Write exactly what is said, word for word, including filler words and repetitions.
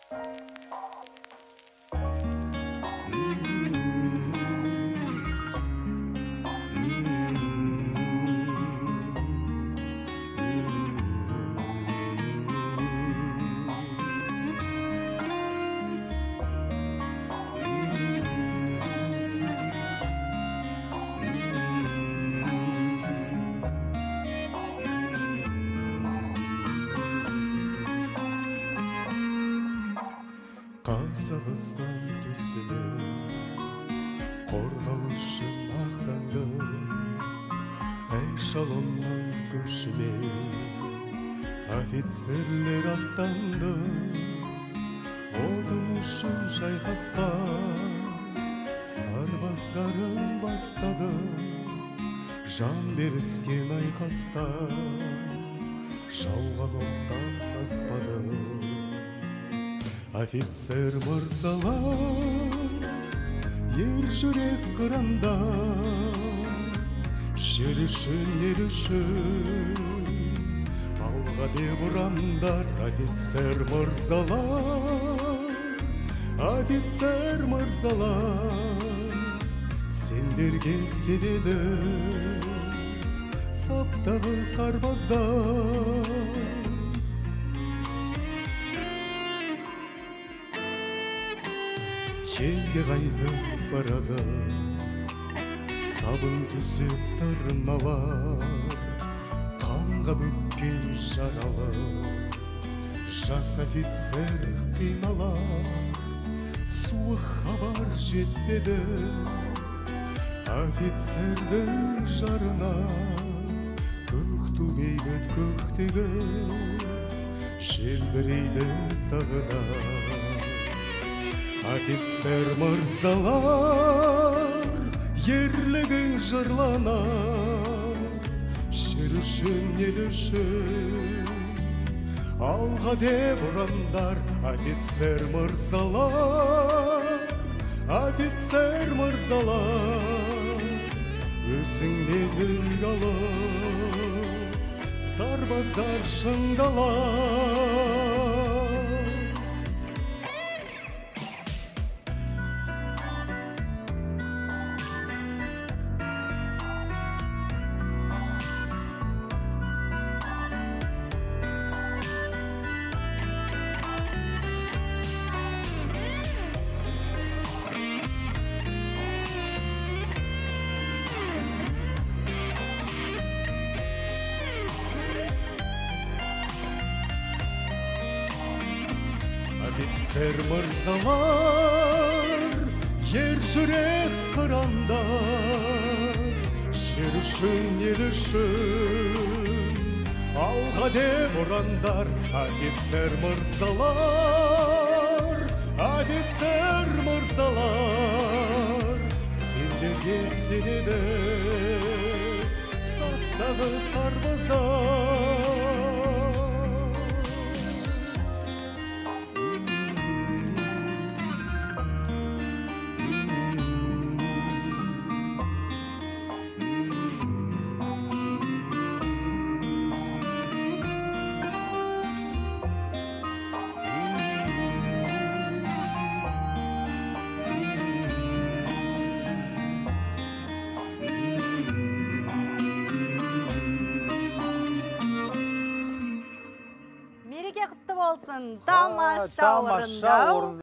Қазақстан түсінен қорғау үшін ақтанды, эшелоннан көшімен офицерлер аттанды. Отан үшін шайқасқан сарбаздарын бастады, жан беріскен айқаста жауған оқтан саспады. Офицер мырзалар, ер жүрек қыранда, жер үшін, ел үшін алға деп ұрандар. Офицер мырзалар, офицер мырзалар, сендерге селеді саптағы сарбаздар. Елге қайтып барады сабын түзеп тырналар, қанға бүккен жаралы жас офицер қиналар. Суық хабар жетпеді офицердің жарына, көк ту бейбіт көктегі желбірейді тағы да. Офицер мырзалар, ерлігің жырланар, жер үшін, ел үшін алға деп ұрандар. Офицер мырзалар, офицер мырзалар, өзіңнен үлгі алып сарбаздар шыңдалар. Офицер мырзалар, ер жүрек қыранда, жер үшін, ел үшін алға деп ұрандар. Офицер мырзалар, офицер мырзалар, сендерге сенеді саптағы сарбаздар. Мереке құтты болсын, тамаша орындау.